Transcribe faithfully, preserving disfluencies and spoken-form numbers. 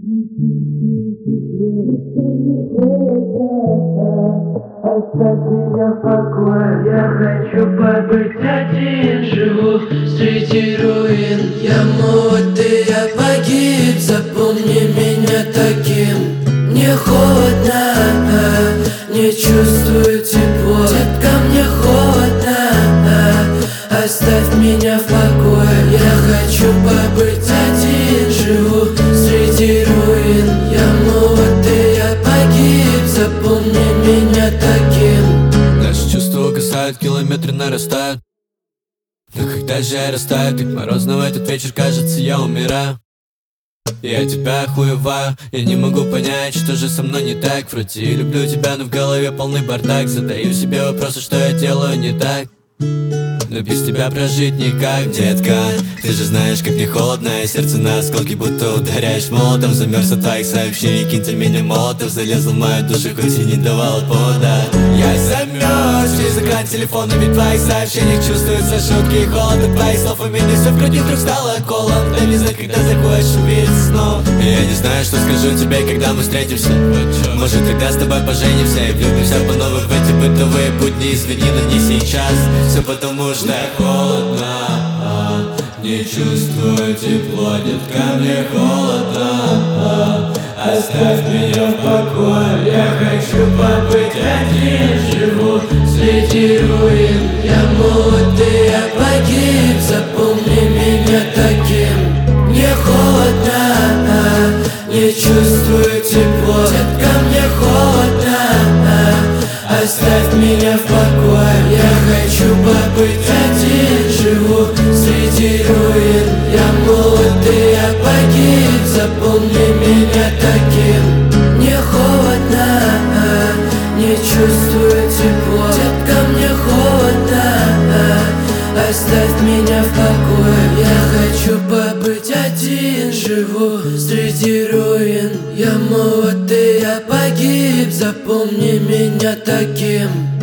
Оставь меня в покое, я хочу побыть один. Живу среди руин, я молод и я погиб. Запомни меня таким. Мне холодно, не чувствую тепло. Детка, мне холодно, оставь меня в покое. Я хочу побыть один. Живу среди руин, я молод и я погиб. Запомни меня таким. Наши чувства угасают, километры нарастают. Но когда же я растаю, так морозно в этот вечер, кажется, я умираю. Я тебя охуеваю, я не могу понять, что же со мной не так. Вроде и люблю тебя, но в голове полный бардак. Задаю себе вопросы, что я делаю не так. Но без тебя прожить никак, детка. Ты же знаешь, как мне холодно, и сердце на осколки будто ударяешь молотом. Замерз от твоих сообщений, киньте меня молотов. Залезл в мою душу, хоть и не давал повода. Я замерз, через экран телефона, ведь в твоих сообщениях чувствуются шутки и холод от твоих слов. У меня все в груди вдруг стало колом. Дай мне знать, когда захочешь увидеться снова. И я не знаю, что скажу тебе, когда мы встретимся. Может, тогда с тобой поженимся и влюбимся по новой в эти бытовые будни. Извини, но не сейчас. Все потому что холодно, не чувствую тепло, детка, мне холодно. Оставь меня в покое, я хочу побыть один. Живу среди руин, я молод и я погиб. Запомни меня таким. Мне холодно, не чувствую тепло. Детка, мне холодно, оставь меня в покое. Я хочу побыть один. Живу среди руин, я молод и я погиб. Запомни меня таким. Мне холодно, не чувствую тепло. Детка, мне холодно, оставь меня в покое. Я хочу побыть один. Живу среди руин, я молод и я погиб. Запомни меня таким.